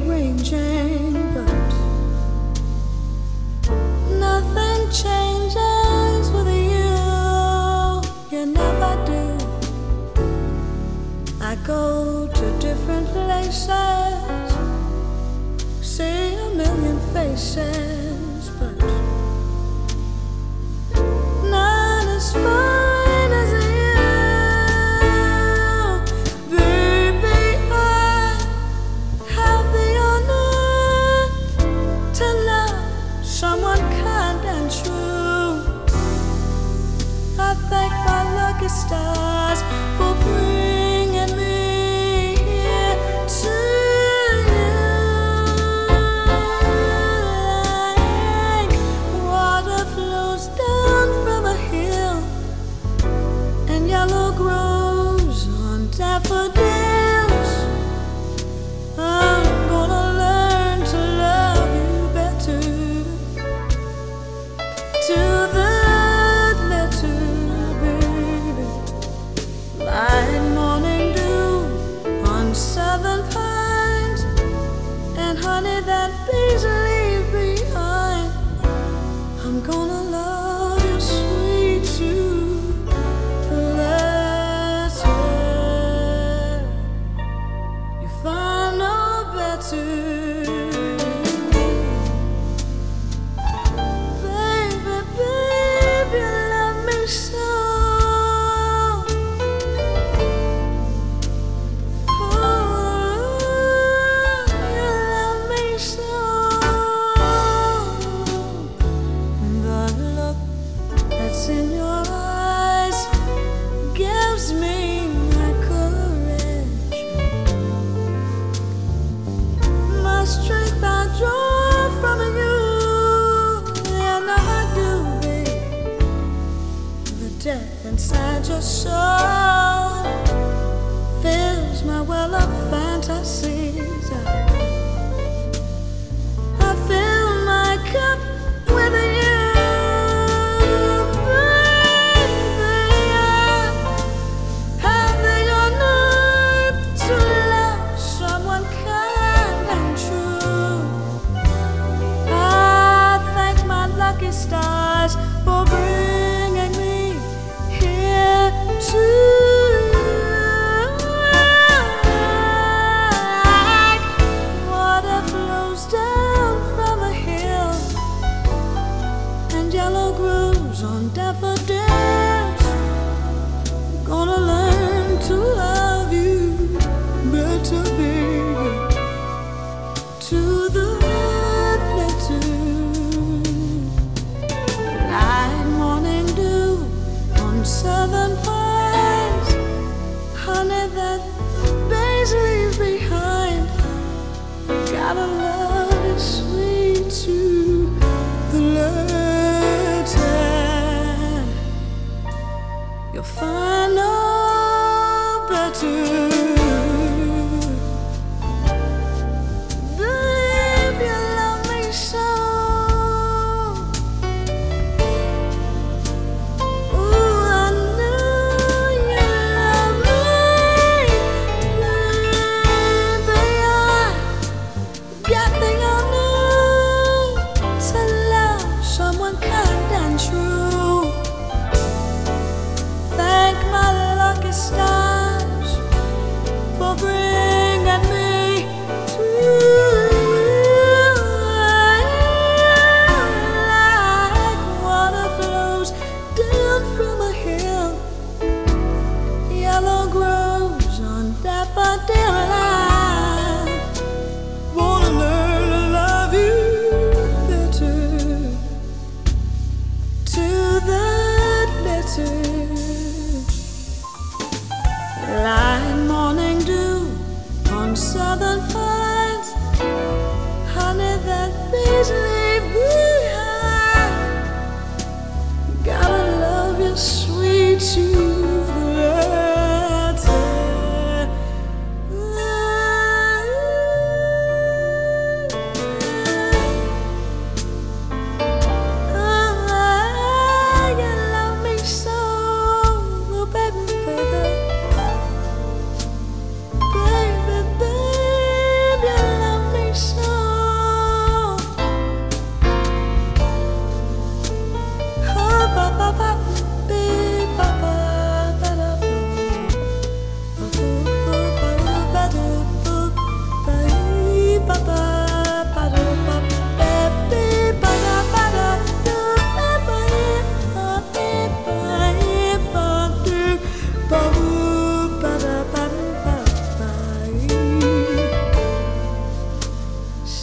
rearranging, but nothing changes with you. You never do. I go to different places, see a million faces, but none as fine as you. Baby, I have the honor to love someone kind and true. I thank my lucky stars for bringing me here to you. Like water flows down from a hill and yellow grows on daffodils. I'm gonna learn to love you better, to the letter, baby. Light morning dew on southern pines, and honey that bees leave behind. I'm gonna love you sweet to the letter. You find no better. Baby, baby, you love me so. You love me so. The look that's in your eyes gives me my courage, my strength I draw from you, and I do, babe. The depth inside your soul fills my well of fantasies. I fill my cup with you, baby. I have the honor to love someone kind and true. I thank my lucky stars for bringing me here to you. Like water flows down from a hill and yellow grows on daffodils. Gonna learn to love you better, baby, to the letter. Light morning dew on southern pines, honey that bees leave behind. Gotta love is sweet to the letter. You'll find no better. Babe, you love me so. Ooh, I know you love me. Baby, I got the honor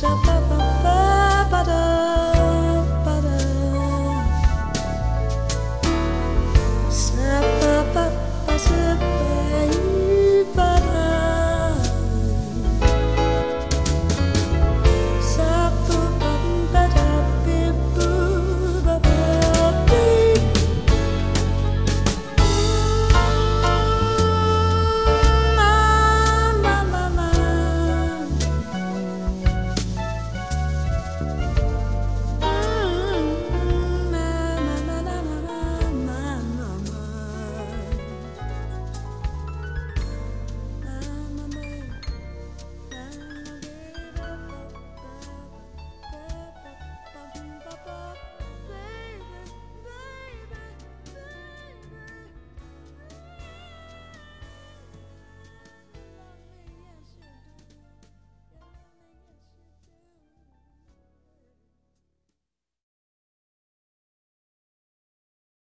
sabay